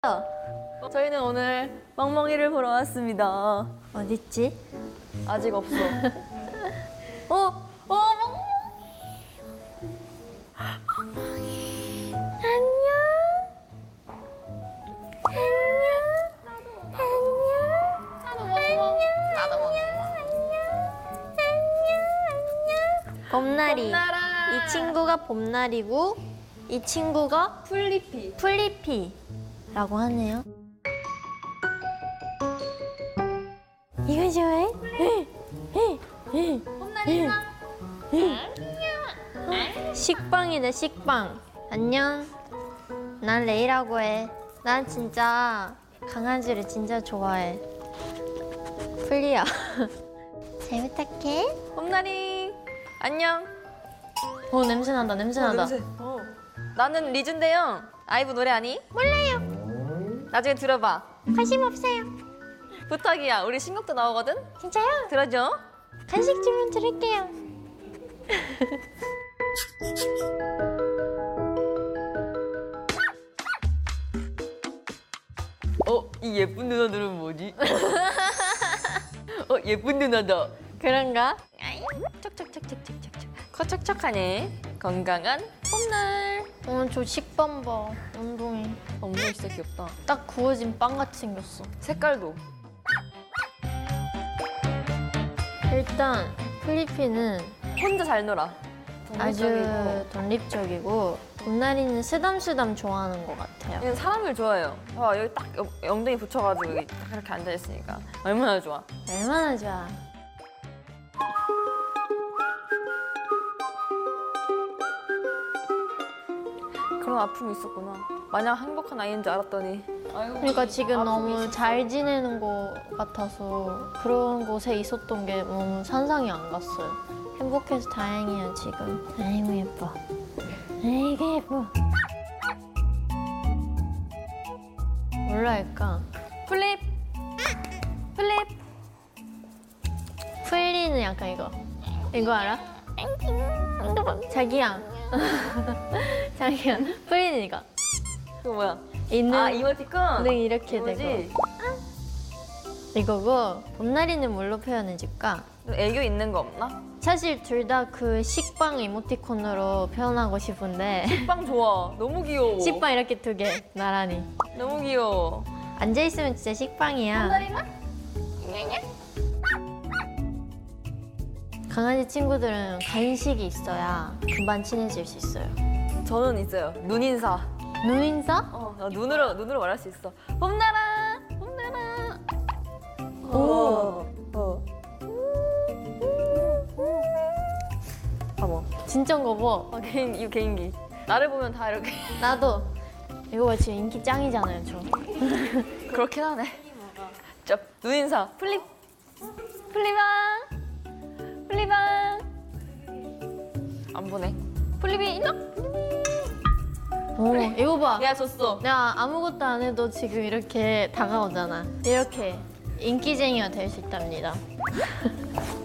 저희는 오늘 멍멍이를 보러 왔습니다. 어딨지? 아직 없어. 멍멍이. 안녕. 봄나리. 이 친구가 봄나리고 이 친구가 풀리피라고 하네요. 이거 좋아해? 봄나리가 식빵이네, 식빵. 안녕. 난 레이라고 해. 난 진짜 강아지를 진짜 좋아해. 풀리야. 잘 부탁해. 봄나리. 안녕. 냄새 난다, 냄새 난다. 나는 리준대요. 아이브 노래 아니? 몰라요. 나중에 들어봐. 관심 없어요. 부탁이야. 우리 신곡도 나오거든? 진짜요? 들어줘. 간식 주문 드릴게요. 이 예쁜 누나들은 뭐지? 예쁜 누나다. 그런가? 척척척척척척척. 커척척하네. 건강한 봄날. 저 식빵 봐. 엉덩이. 엉덩이 진짜 귀엽다. 딱 구워진 빵같이 생겼어. 색깔도. 일단 플리피는 혼자 잘 놀아. 아주 독립적이고 봄나리는 쓰담쓰담 좋아하는 것 같아요. 얘는 사람을 좋아해요. 봐, 여기 딱 엉덩이 붙여가지고 여기 딱 이렇게 앉아있으니까 얼마나 좋아. 얼마나 좋아. 그런 아픔이 있었구나. 마냥 행복한 아이인 줄 알았더니. 그러니까 지금 너무 잘 지내는 것 같아서 그런 곳에 있었던 게 너무 상상이 안 갔어요. 행복해서 다행이야 지금. 아이고 예뻐. 아이고 예뻐. 뭘로 할까? 플립! 플립! 풀리는 약간 이거 알아? 자기야. 자기야. 풀리는 이거. 그거 뭐야? 있는 이모티콘? 네, 이렇게 이거지? 되고. 이거고 봄나리는 뭘로 표현해줄까? 좀 애교 있는 거 없나? 사실 둘 다 그 식빵 이모티콘으로 표현하고 싶은데 식빵 좋아. 너무 귀여워. 식빵 이렇게 두 개 나란히 너무 귀여워. 앉아있으면 진짜 식빵이야. 강아지 친구들은 간식이 있어야 금방 친해질 수 있어요. 저는 있어요. 눈인사. 눈인사? 나 눈으로 말할 수 있어. 봄나라! 봄나라! 오. 봐봐. 진짠 거 봐. 이거 개인기. 나를 보면 다 이렇게. 나도. 이거 봐, 지금 인기 짱이잖아요, 저. 그렇긴 하네. 눈인사. 플립. 플리방. 플리방. 안 보네. 플립이 있나? 오, 이거 봐. 야, 줬어. 내가 아무것도 안 해도 지금 이렇게 다가오잖아. 이렇게 인기쟁이가 될 수 있답니다.